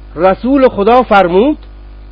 رسول خدا فرمود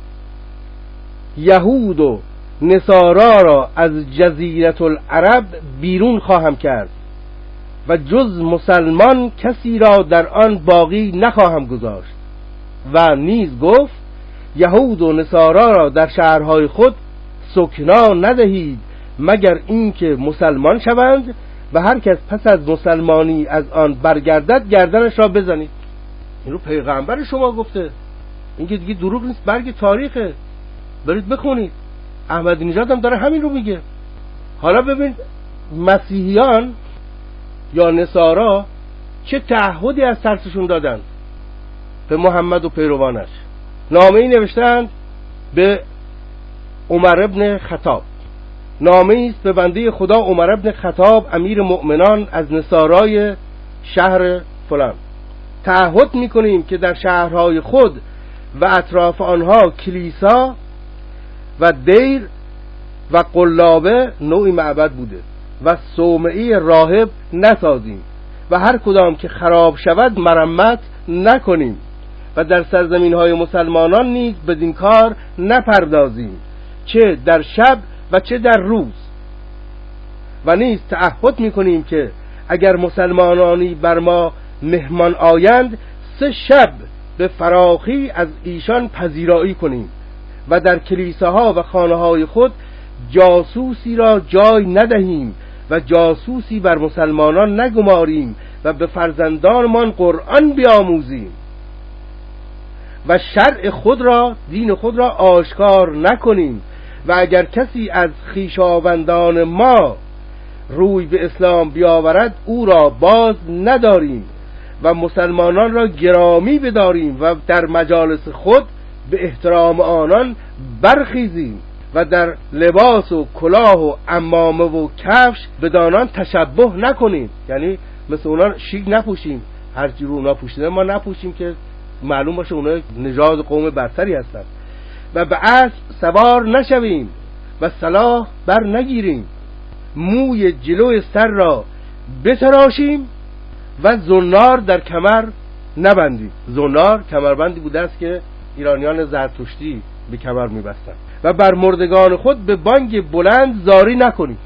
یهود و نصارا را از جزیره العرب بیرون خواهم کرد و جز مسلمان کسی را در آن باقی نخواهم گذاشت. و نیز گفت یهود و نصارا را در شهرهای خود سکنا ندهید مگر اینکه مسلمان شوند و هر کس پس از مسلمانی از آن برگردد گردنش را بزنید. این رو پیغمبر شما گفته، این که دیگه دروغ نیست، برگ تاریخه، برید بخونید. احمدی نژاد هم داره همین رو میگه. حالا ببین مسیحیان یا نصارا چه تعهدی از ترسشون دادن به محمد و پیروانش. نامه‌ای نوشتند به عمر ابن خطاب، نامه‌ای است به بنده خدا عمر ابن خطاب امیر مؤمنان از نصارای شهر فلان. تعهد میکنیم که در شهرهای خود و اطراف آنها کلیسا و دیر و قلابه نوعی معبد بوده و صومعه راهب نسازیم و هر کدام که خراب شود مرمت نکنیم و در سرزمین های مسلمانان نیز بدین کار نپردازیم، چه در شب و چه در روز. و نیز تعهد میکنیم که اگر مسلمانانی بر ما مهمان آیند 3 شب به فراخی از ایشان پذیرایی کنیم و در کلیساها و خانه‌های خود جاسوسی را جای ندهیم و جاسوسی بر مسلمانان نگماریم و به فرزندانمان قرآن بیاموزیم و شرع خود را، دین خود را آشکار نکنیم و اگر کسی از خویشاوندان ما روی به اسلام بیاورد او را باز نداریم و مسلمانان را گرامی بداریم و در مجالس خود به احترام آنان برخیزیم و در لباس و کلاه و عمامه و کفش بدانان تشبه نکنیم. یعنی مثل اونا شیک نپوشیم، هر چی رو اونا پوشیدن ما نپوشیم که معلوم باشه اونا نژاد قوم برتری هستند. و به اسب سوار نشویم و سلاح بر نگیریم، موی جلوی سر را بتراشیم و زنار در کمر نبندیم. زنار کمربندی بوده است که ایرانیان زرتشتی به کمر میبستند. و بر مردگان خود به بانگ بلند زاری نکنیم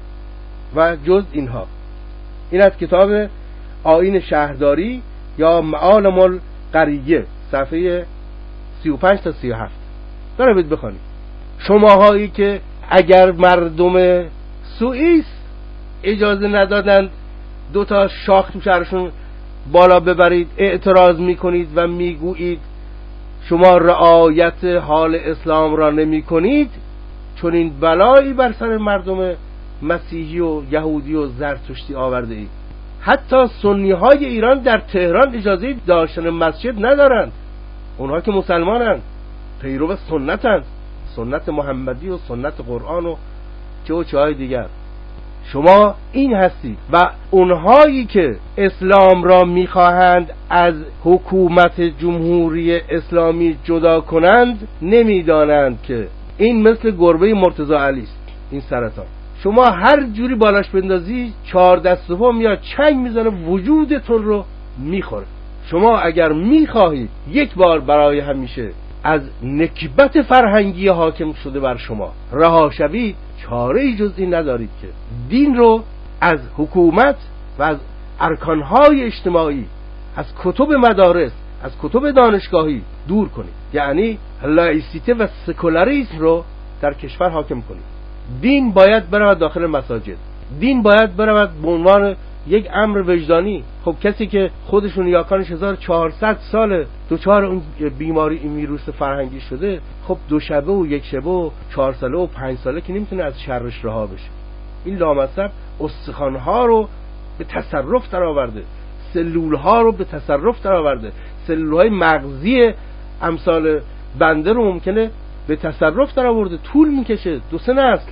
و جز اینها. این از کتاب آیین شهرداری یا معالم القریه صفحه 35 تا 37. برید بخونید. شماهایی که اگر مردم سوئیس اجازه ندادند 2 تا شاخ تو شهرشون بالا ببرید اعتراض میکنید و میگویید شما رعایت حال اسلام را نمی کنید، چون این بلایی بر سر مردم مسیحی و یهودی و زرتشتی آورده اید. حتی سنی های ایران در تهران اجازه داشتن مسجد ندارند. اونها که مسلمانند، پیرو سنتند، سنت محمدی و سنت قرآن و چه های دیگر. شما این هستید و اونهایی که اسلام را میخواهند از حکومت جمهوری اسلامی جدا کنند نمیدانند که این مثل گربه مرتضی علی است. این سرطان شما هر جوری بالاش بندازی 4 دست و پا میاد چنگ میزنه وجودتون رو میخوره. شما اگر میخواهید یک بار برای همیشه از نکبت فرهنگی حاکم شده بر شما رها شوید، چاره‌ای جز این ندارید که دین رو از حکومت و از ارکانهای اجتماعی، از کتب مدارس، از کتب دانشگاهی دور کنید. یعنی لایسیته و سکولاریسم رو در کشور حاکم کنید. دین باید برود داخل مساجد، دین باید برود به عنوان یک امر وجدانی. خب کسی که خودشون یاکانش 1400 ساله دوچار اون بیماری این ویروس فرهنگی شده، خب 2 شبه و 1 شبه و 4 ساله و 5 ساله که نمیتونه از شرش رها بشه. این لامصب استخوان‌ها رو به تصرف در آورده، سلول‌ها رو به تصرف در آورده، سلول‌های مغزی امثال بنده رو ممکنه به تصرف در آورده. طول میکشه 2-3 نسل،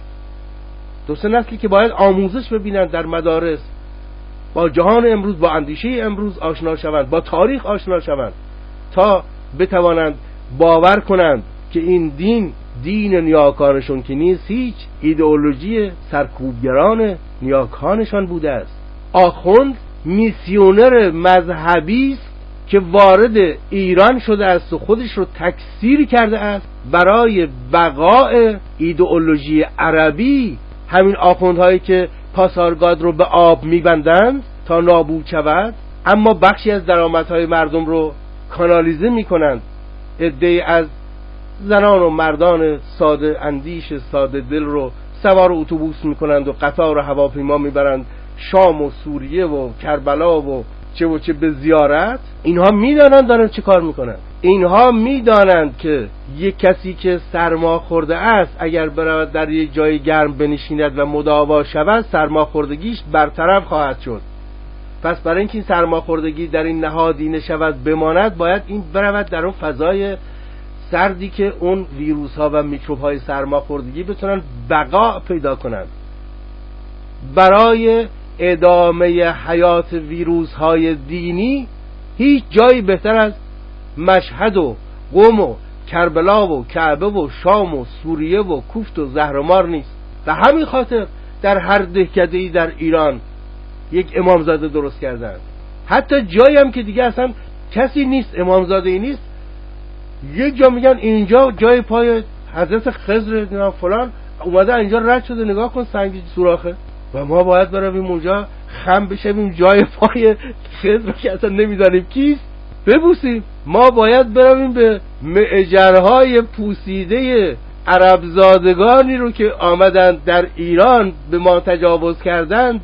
2-3 نسلی که باید آموزش ببینن در مدارس، با جهان امروز، با اندیشه امروز آشنا شوند، با تاریخ آشنا شوند تا بتوانند باور کنند که این دین نیاکانشون که نیست، هیچ ایدئولوژی سرکوبگران نیاکانشان بوده است. آخوند میسیونر مذهبی است که وارد ایران شده است و خودش رو تکثیر کرده است برای بقای ایدئولوژی عربی. همین آخوندهایی که پاسارگاد رو به آب میبندند تا نابود شود، اما بخشی از درآمدهای مردم رو کانالیزه میکنند. عده‌ای از زنان و مردان ساده اندیش ساده دل رو سوار اتوبوس میکنند و قطار و هواپیما میبرند شام و سوریه و کربلا و چه به زیارت. اینها میدانند دارن چه کار میکنند. اینها میدانند که یک کسی که سرما خورده است اگر برود در یک جای گرم بنشیند و مداوا شود سرماخوردگیش برطرف خواهد شد. پس برای اینکه این سرماخوردگی در این نهادینه شود بماند، باید این برود در اون فضای سردی که اون ویروس ها و میکروب های سرماخوردگی بتونن بقا پیدا کنند. برای ادامه حیات ویروس های دینی هیچ جایی بهتر از مشهد و قم و کربلا و کعبه و شام و سوریه و کوفت و زهرمار نیست. و همین خاطر در هر دهکده‌ای در ایران یک امامزاده درست کردن. حتی جایی هم که دیگه اصلا کسی نیست، امامزاده‌ای نیست، یک جا میگن اینجا جای پای حضرت خضر فلان اومده اینجا رد شده، نگاه کن سنگ سوراخه و ما باید برویم اونجا خم بشیم جای پای خضر که اصلا نمیدانیم کیست ببوسیم. ما باید برویم به معجرهای پوسیده عربزادگانی رو که آمدند در ایران به ما تجاوز کردند،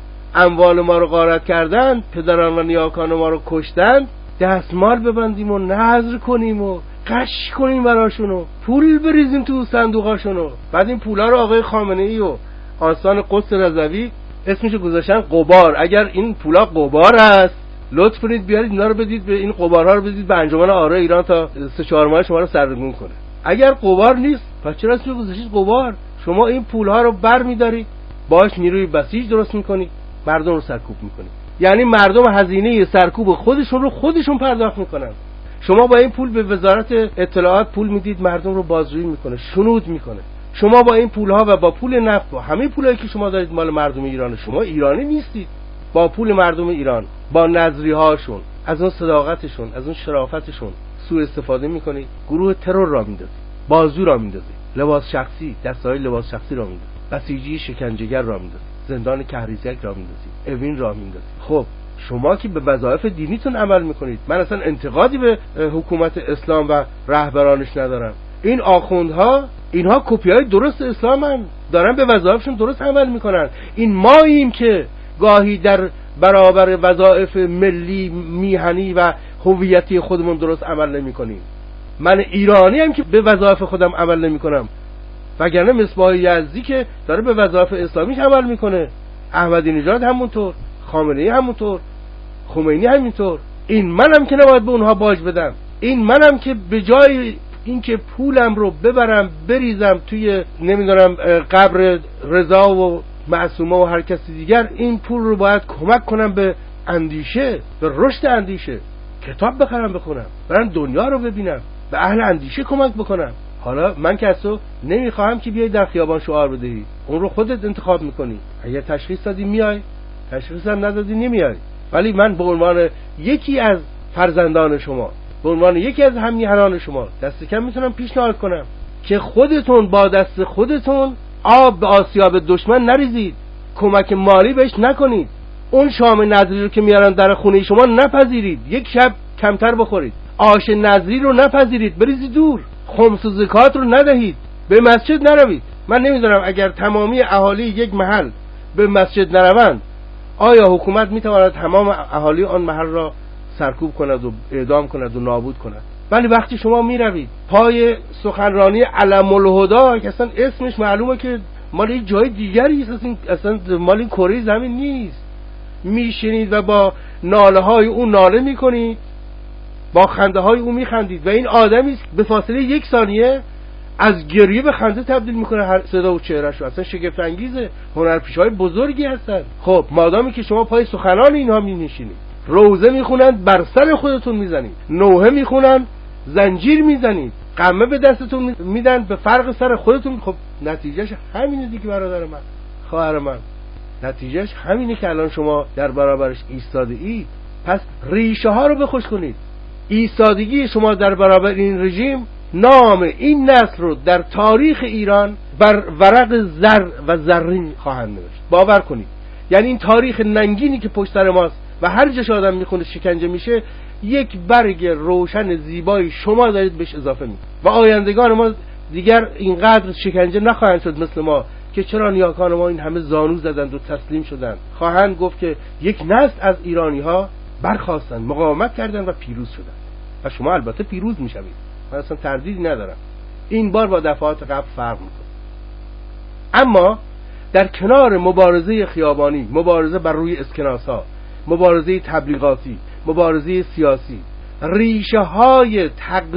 اموال ما رو غارت کردند، پدران و نیاکان ما رو کشتند، دستمال ببندیم و نذر کنیم و قش کنیم براشونو، پول بریزیم تو صندوقاشونو. بعد این پولا رو آقای خامنه‌ای و آستان قدس رضوی اسمشو گذاشتن غبار. اگر این پولا غبار است لطف کنید بیارید اینا رو بدید به این غبارها رو بدید به انجمن آرای ایران تا 3-4 ماه شما رو سرنگون کنه. اگر غبار نیست پس چرا اسمشو گذاشتید غبار؟ شما این پولها رو برمی‌دارید باش نیروی بسیج درست می‌کنید، مردم رو سرکوب می‌کنید. یعنی مردم هزینه سرکوب خودشون رو خودشون پرداخت می‌کنن. شما با این پول به وزارت اطلاعات پول میدید، مردم رو بازجویی می‌کنه، شنود می‌کنه. شما با این پولها و با پول نفت و همه پولایی که شما دارید مال مردم ایران، شما ایرانی نیستید. با پول مردم ایران، با نظریه‌هاشون، از اون صداقتشون، از اون شرافتشون سوء استفاده می‌کنید. گروه ترور را میندازید، بازجو را میندازید، لباس شخصی، دسته‌های لباس شخصی را میندازید، بسیجی شکنجهگر را میندازید، زندان کهریزک را میندازید، اوین را میندازید. خب شما که به وظایف دینیتون عمل میکنید، من اصلا انتقادی به حکومت اسلام و رهبرانش ندارم. این آخوندها اینها کپیای درست اسلامن، دارن به وظایفشون درست عمل میکنن. این ماییم که گاهی در برابر وظایف ملی میهنی و هویتی خودمون درست عمل نمیکنیم. من ایرانی هم که به وظایف خودم عمل نمیکنم، وگرنه مصباح یزدی که داره به وظایف اسلامیش عمل میکنه، احمدی نژاد همونطور، خامنه‌ای همونطور، خمینی همینطور. این منم که نباید به اونها باج بدم. این منم که به جای اینکه پولم رو ببرم بریزم توی نمیدونم قبر رضا و معصومه و هر کسی دیگر، این پول رو باید کمک کنم به اندیشه، به رشد اندیشه، کتاب بخرم بخونم، برم دنیا رو ببینم، به اهل اندیشه کمک بکنم. حالا من که از تو نمیخواهم که بیای در خیابان شعار بدهی، اون رو خودت انتخاب میکنی. اگر تشخیص دادی میای، تشخیص هم ندادی نمیای. ولی من به عنوان یکی از فرزندان شما، به عنوان یکی از همیهنان شما دست کم میتونم پیشنهاد کنم که خودتون با دست خودتون آب به آسیاب دشمن نریزید، کمک مالی بهش نکنید. اون شام نظری رو که میارن در خونه شما نپذیرید، یک شب کمتر بخورید. آش نظری رو نپذیرید، بریزید دور. خمس و زکات رو ندهید، به مسجد نروید. من نمیدونم اگر تمامی اهالی یک محل به مسجد نروند، آیا حکومت میتواند تمام اهالی آن محل را سرکوب کند و اعدام کند و نابود کند؟ ولی وقتی شما میروید پای سخنرانی علم الهدا که اصلا اسمش معلومه که مال یک جای دیگری است، اصلا مال این کره زمین نیست، میشینید و با ناله های اون ناله میکنید، با خنده های اون میخندید و این آدمی است به فاصله 1 ثانیه از گریه به خنده تبدیل میکنه هر صدا و چهرهشو. اصلا شگفت انگیزه، هنرپیشه‌های بزرگی هستن. خب مادامی که شما پای سخنان اینها مینشینید، روزه میخونن بر سر خودتون میزنید، نوحه میخونن زنجیر میزنید، قمه به دستتون میدن به فرق سر خودتون. خب نتیجهش همینه دیگه برادر من، خواهر من، نتیجهش همینه که الان شما در برابرش ایستاده اید. پس ریشه ها رو بخوش کنید. ایستادگی شما در برابر این رژیم نام این نسل رو در تاریخ ایران بر ورق زر و زرین خواهند نوشت. باور کنید. یعنی این تاریخ ننگینی که پشت سر ماست و هر جاش آدم میخونه شکنجه میشه، یک برگ روشن زیبایی شما دارید بهش اضافه میکنید و آیندگان ما دیگر اینقدر شکنجه نخواهند شد مثل ما که چرا نیاکان ما این همه زانو زدند و تسلیم شدند. خواهند گفت که یک نسل از ایرانی ها برخاستند، مقاومت کردند و پیروز شدند و شما البته پیروز میشوید. من اصلا تردیدی ندارم. این بار با دفعات قبل فرق میکنه. اما در کنار مبارزه خیابانی، مبارزه بر روی اسکناس‌ها، مبارزه تبلیغاتی، مبارزه سیاسی، ریشه های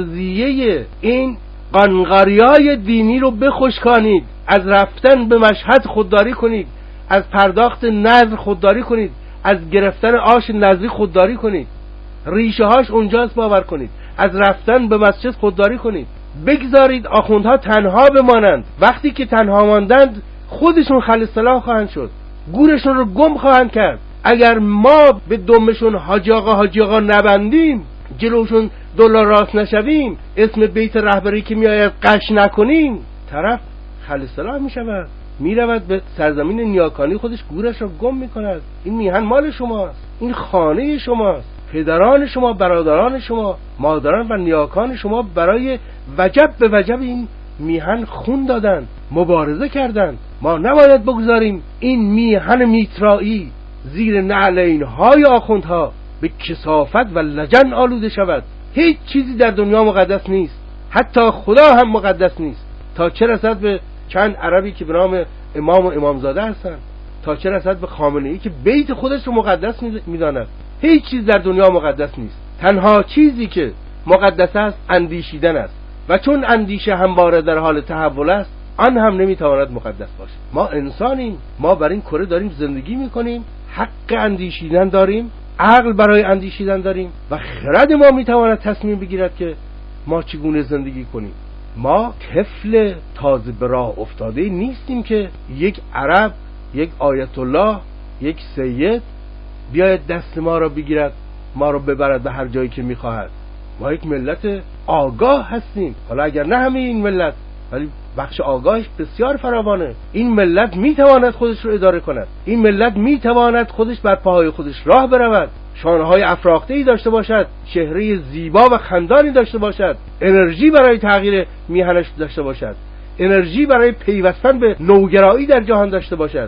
تغذیه این قنقاریای دینی رو بخشکانید. از رفتن به مشهد خودداری کنید، از پرداخت نذر خودداری کنید، از گرفتن آش نذری خودداری کنید. ریشه هاش اونجاست، باور کنید. از رفتن به مسجد خودداری کنید. بگذارید آخوندها تنها بمانند. وقتی که تنها ماندند خودشون خلیصلاح خواهند شد، گورشون رو گم خواهند کرد. اگر ما به دمشون حاجی آقا نبندیم، جلوشون دلار راست نشویم، اسم بیت رهبری که میآید قش نکنیم، طرف خلیصلاح میشود، میرود به سرزمین نیاکانی خودش گورش رو گم میکند. این میهن مال شماست، این خانه شماست. پدران شما، برادران شما، مادران و نیاکان شما برای وجب به وجب این میهن خون دادند، مبارزه کردند. ما نباید بگذاریم این میهن میترایی زیر نعلین‌های آخوندها به کثافت و لجن آلوده شود. هیچ چیزی در دنیا مقدس نیست، حتی خدا هم مقدس نیست. تا چه رسد به چند عربی که به نام امام و امامزاده هستند، تا چه رسد به خامنه‌ای که بیت خودش رو مقدس می‌داند. هیچ چیز در دنیا مقدس نیست. تنها چیزی که مقدس است اندیشیدن است و چون اندیشه همواره در حال تحول است، آن هم نمیتواند مقدس باشد. ما انسانیم، ما بر این کره داریم زندگی میکنیم، حق اندیشیدن داریم، عقل برای اندیشیدن داریم و خرد ما میتواند تصمیم بگیرد که ما چگونه زندگی کنیم. ما طفل تازه به راه افتاده نیستیم که یک عرب، یک آیت الله، یک سید بیاید دست ما را بگیرد، ما را ببرد به هر جایی که میخواهد. ما یک ملت آگاه هستیم. حالا اگر نه همه این ملت، ولی بخش آگاهش بسیار فراوانه. این ملت میتواند خودش رو اداره کند. این ملت میتواند خودش بر پاهای خودش راه برود، شانه‌های افراخته‌ای داشته باشد، چهره زیبا و خندانی داشته باشد، انرژی برای تغییر میهنش داشته باشد، انرژی برای پیوستن به نوگرایی در جهان داشته باشد.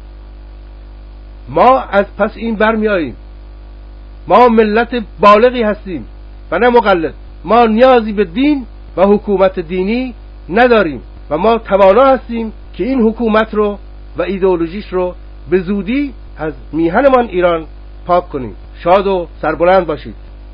ما از پس این برمیاییم. ما ملت بالغی هستیم و نه مقلد. ما نیازی به دین و حکومت دینی نداریم و ما توانا هستیم که این حکومت رو و ایدئولوژیش رو به زودی از میهنمان ایران پاک کنیم. شاد و سربلند باشید.